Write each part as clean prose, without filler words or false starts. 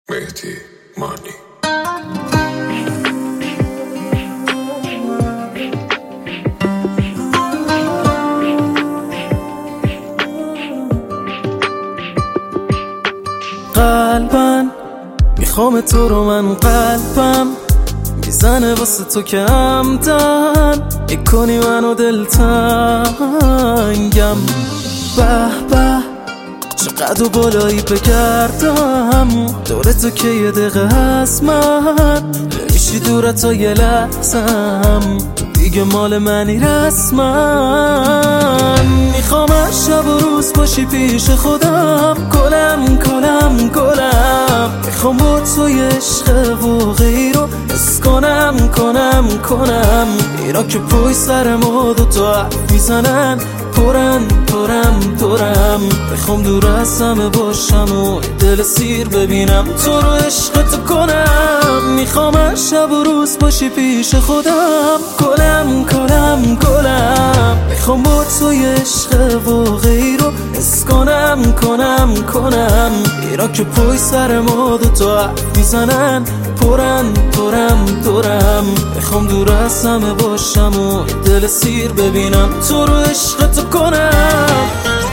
مهدی مانی. قلبم میخوام تو رو، من قلبم میزنه واسه تو که همدن میکنی منو دلتنگم. به به چقدر و بالایی بگردم دور تو که یه دقیقه هست من نمیشی دور تا یه لحظم تو دیگه مال منی رسما. میخوام از شب و روز باشی پیش خودم، گلم گلم گلم. میخوام با تو یه عشق واقعی رو حس کنم اینا که پای سر ما دوتا حرف میزنن پرم میخوام دور از همه باشم و دل سیر ببینم تو رو عشق تو کنم. میخوام از شب و روز باشی پیش خودم، گلم گلم گلم. میخوام با تو یه عشق واقعی رو حس کنم اینا که پای سر ما دوتا حرف میزنن پرم میخوام دور از همه باشم و دل سیر ببینم تو رو عشق تو کنم.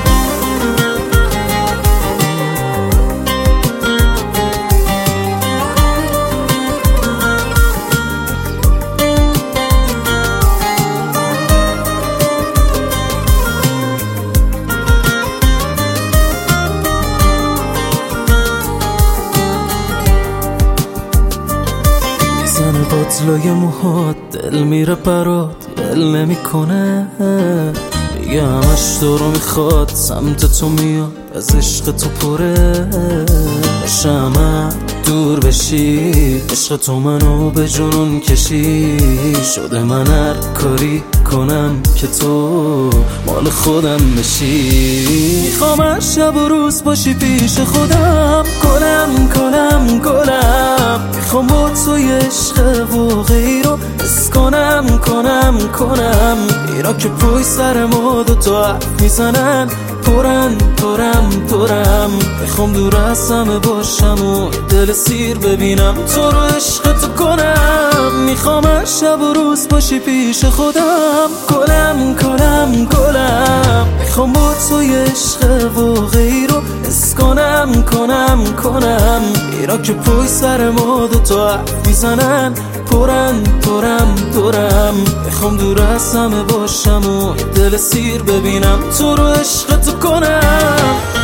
میزنه باطلای موهات، دل میره برات ول نمیکنه، میگه همش تو رو میخواد، سمت تو میاد از عشق تو پره. شمع دور بشی، عشق تو منو به جنون کشی، شده من هر کاری کنم که تو مال خودم بشی. میخوام از شب و روز باشی پیش خودم، گلم گلم گلم. میخوام با تو یه عشق واقعی رو حس کنم اینا که پای سر ما دوتا حرف میزنن پرم میخوام دور از همه باشم و دل سیر ببینم تو رو عشق تو کنم. میخوام از شب و روز باشی پیش خودم، گلم گلم گلم. میخوام با تو یه عشق واقعی رو حس کنم اینا که پای سر ما دوتا حرف میزنن پرم میخوام دور از همه باشم و دل سیر ببینم تو رو عشق تو کنم.